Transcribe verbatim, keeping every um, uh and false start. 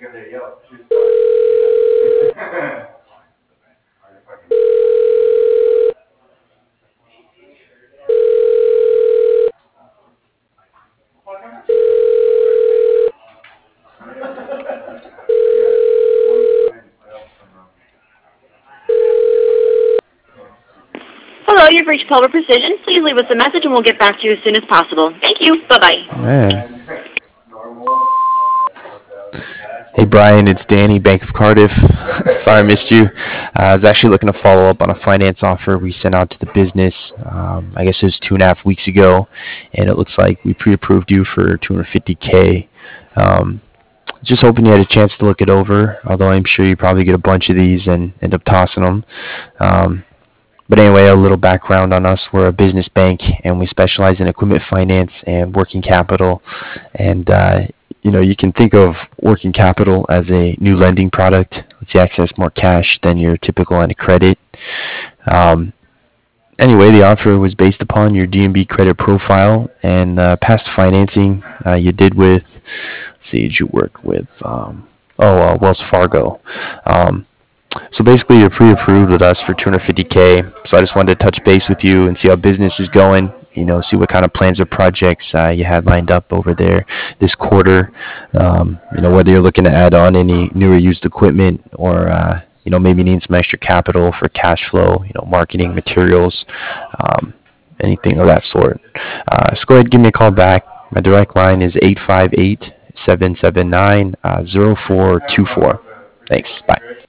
Hello, you've reached Pulver Precision. Please leave us a message and we'll get back to you as soon as possible. Thank you. Bye-bye. Man. Hey Brian, it's Danny, Bank of Cardiff. Sorry I missed you. Uh, I was actually looking to follow up on a finance offer we sent out to the business. Um, I guess it was two and a half weeks ago, and it looks like we pre-approved you for two hundred fifty K. Um, just hoping you had a chance to look it over, although I'm sure you probably get a bunch of these and end up tossing them. Um, But anyway, a little background on us. We're a business bank, and we specialize in equipment finance and working capital. And, uh, you know, you can think of working capital as a new lending product. Lets you access more cash than your typical line of credit. Um, anyway, the offer was based upon your D N B credit profile and uh, past financing uh, you did with, let's see, did you work with, um, oh, uh, Wells Fargo. Um, So basically, you're pre-approved with us for two hundred fifty K. So I just wanted to touch base with you and see how business is going. You know, see what kind of plans or projects uh, you had lined up over there this quarter. Um, you know, whether you're looking to add on any new or used equipment, or uh, you know, maybe need some extra capital for cash flow. You know, marketing materials, um, anything of that sort. Uh, so go ahead, and give me a call back. My direct line is eight five eight, seven seven nine, zero four two four. Thanks. Bye.